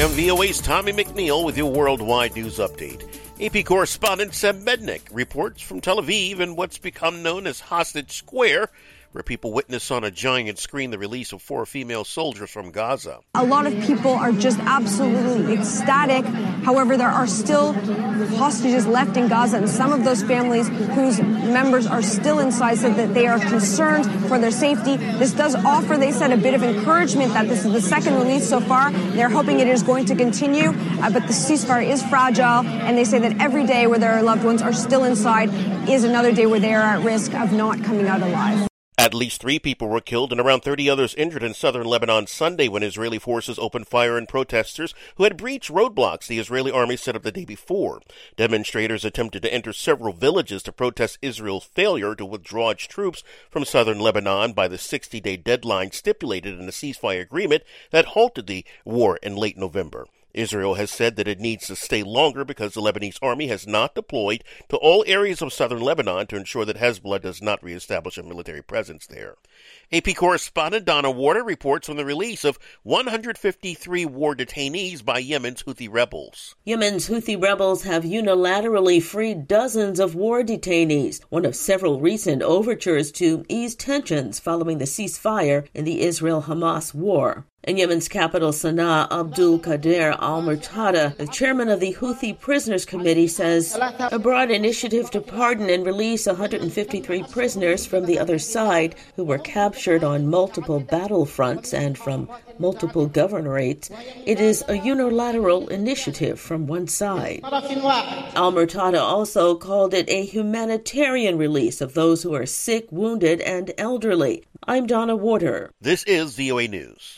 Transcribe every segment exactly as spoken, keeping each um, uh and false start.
I'm V O A's Tommy McNeil with your worldwide news update. A P correspondent Seb Mednick reports from Tel Aviv in what's become known as Hostage Square, where people witness on a giant screen the release of four female soldiers from Gaza. A lot of people are just absolutely ecstatic. However, there are still hostages left in Gaza, and some of those families whose members are still inside said that they are concerned for their safety. This does offer, they said, a bit of encouragement that this is the second release so far. They're hoping it is going to continue, uh, but the ceasefire is fragile, and they say that every day where their loved ones are still inside is another day where they are at risk of not coming out alive. At least three people were killed and around thirty others injured in southern Lebanon Sunday when Israeli forces opened fire on protesters who had breached roadblocks the Israeli army set up the day before. Demonstrators attempted to enter several villages to protest Israel's failure to withdraw its troops from southern Lebanon by the sixty-day deadline stipulated in the ceasefire agreement that halted the war in late November. Israel has said that it needs to stay longer because the Lebanese army has not deployed to all areas of southern Lebanon to ensure that Hezbollah does not reestablish a military presence there. A P correspondent Donna Warder reports on the release of one hundred fifty-three war detainees by Yemen's Houthi rebels. Yemen's Houthi rebels have unilaterally freed dozens of war detainees, one of several recent overtures to ease tensions following the ceasefire in the Israel-Hamas war. In Yemen's capital, Sana'a, Abdul Qadir al-Murtada, the chairman of the Houthi Prisoners Committee, says a broad initiative to pardon and release one hundred fifty-three prisoners from the other side who were captured on multiple battlefronts and from multiple governorates. It is a unilateral initiative from one side. Al-Murtada also called it a humanitarian release of those who are sick, wounded, and elderly. I'm Donna Warder. This is V O A News.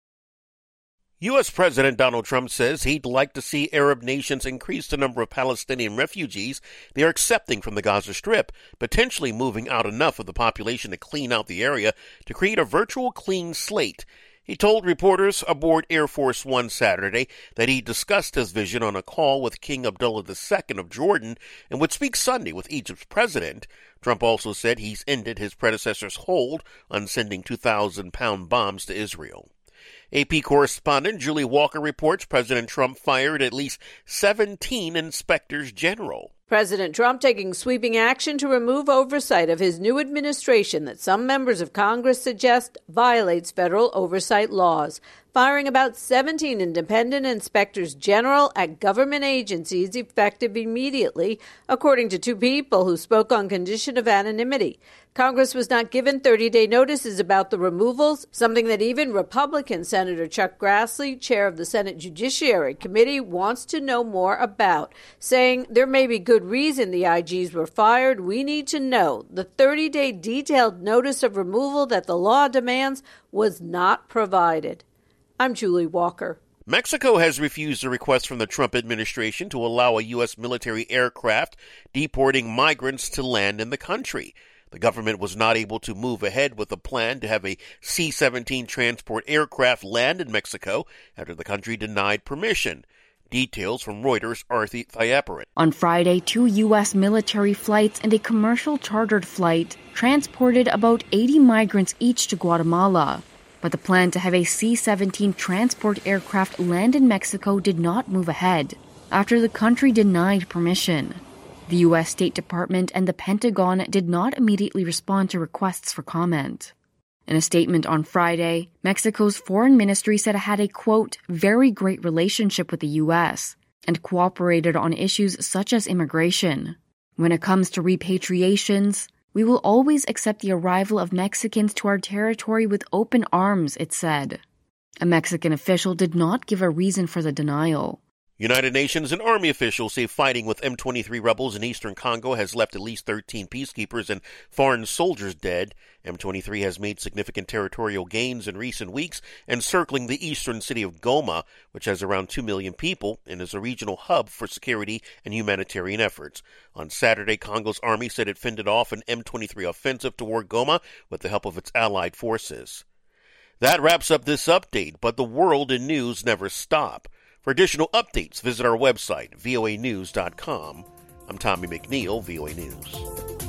U S. President Donald Trump says he'd like to see Arab nations increase the number of Palestinian refugees they are accepting from the Gaza Strip, potentially moving out enough of the population to clean out the area to create a virtual clean slate. He told reporters aboard Air Force One Saturday that he discussed his vision on a call with King Abdullah the Second of Jordan and would speak Sunday with Egypt's president. Trump also said he's ended his predecessor's hold on sending two thousand pound bombs to Israel. A P correspondent Julie Walker reports President Trump fired at least seventeen inspectors general. President Trump taking sweeping action to remove oversight of his new administration that some members of Congress suggest violates federal oversight laws, firing about seventeen independent inspectors general at government agencies effective immediately, according to two people who spoke on condition of anonymity. Congress was not given thirty-day notices about the removals, something that even Republican Senator Chuck Grassley, chair of the Senate Judiciary Committee, wants to know more about, saying there may be good reason the I Gs were fired. We need to know the thirty-day detailed notice of removal that the law demands was not provided. I'm Julie Walker. Mexico has refused a request from the Trump administration to allow a U S military aircraft deporting migrants to land in the country. The government was not able to move ahead with a plan to have a C seventeen transport aircraft land in Mexico after the country denied permission. Details from Reuters' Arthi Thayaparan. On Friday, two U S military flights and a commercial chartered flight transported about eighty migrants each to Guatemala. But the plan to have a C seventeen transport aircraft land in Mexico did not move ahead after the country denied permission. The U S State Department and the Pentagon did not immediately respond to requests for comment. In a statement on Friday, Mexico's foreign ministry said it had a, quote, very great relationship with the U S and cooperated on issues such as immigration. When it comes to repatriations, we will always accept the arrival of Mexicans to our territory with open arms, it said. A Mexican official did not give a reason for the denial. United Nations and Army officials say fighting with M twenty-three rebels in eastern Congo has left at least thirteen peacekeepers and foreign soldiers dead. M twenty-three has made significant territorial gains in recent weeks, encircling the eastern city of Goma, which has around two million people and is a regional hub for security and humanitarian efforts. On Saturday, Congo's army said it fended off an M twenty-three offensive toward Goma with the help of its allied forces. That wraps up this update, but the world and news never stop. For additional updates, visit our website, V O A news dot com. I'm Tommy McNeil, V O A News.